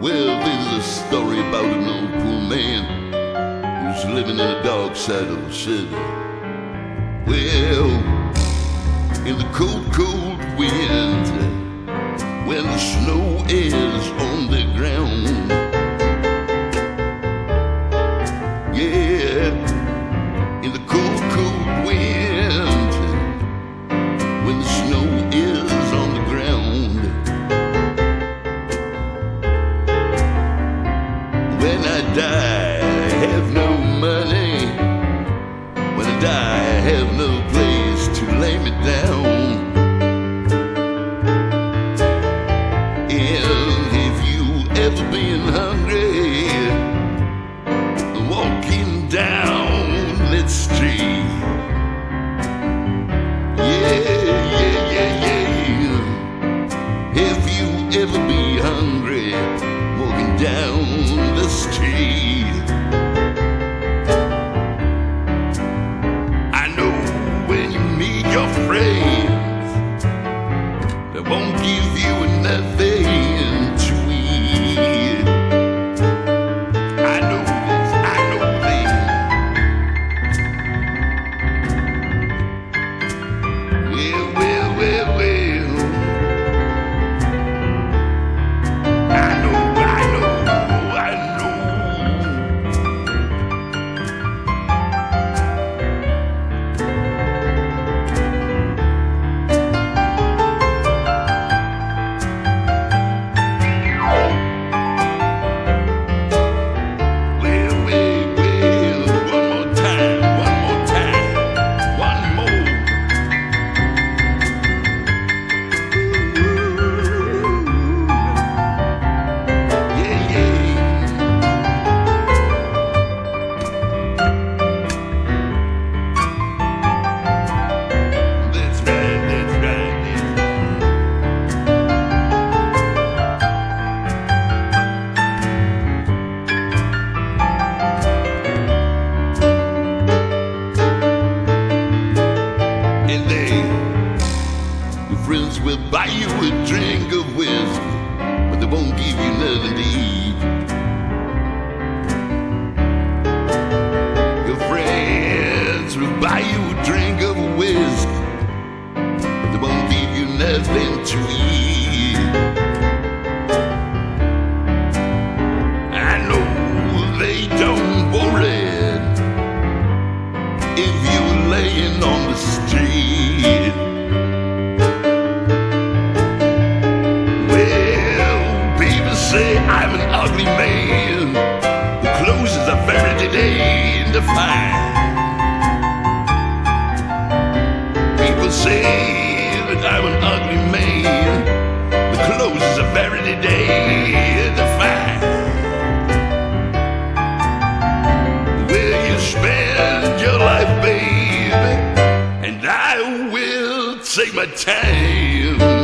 Well, this is a story about an old poor man who's living in the dark side of the city. Well, in the cold, cold winter, when the snow is on the ground, yeah, in the cold, cold winter, when the snow is on the ground, when I die, I have no money. When I die, I have no place to lay me down. And if you ever been hungry, walking down that street, yeah. If you ever be hungry, walking down the street, I know when you meet your friends, they won't give you nothing to eat. I know this, I know this. Well. I know. Friends will buy you a drink of whiskey, but they won't give you nothing to eat. Your friends will buy you a drink of whiskey, but they won't give you nothing to eat. I know they don't worry if you're laying on the street. Say I'm an ugly man who closes a very day to find. People say that I'm an ugly man who closes a very day to find. Will you spend your life, baby, and I will take my time.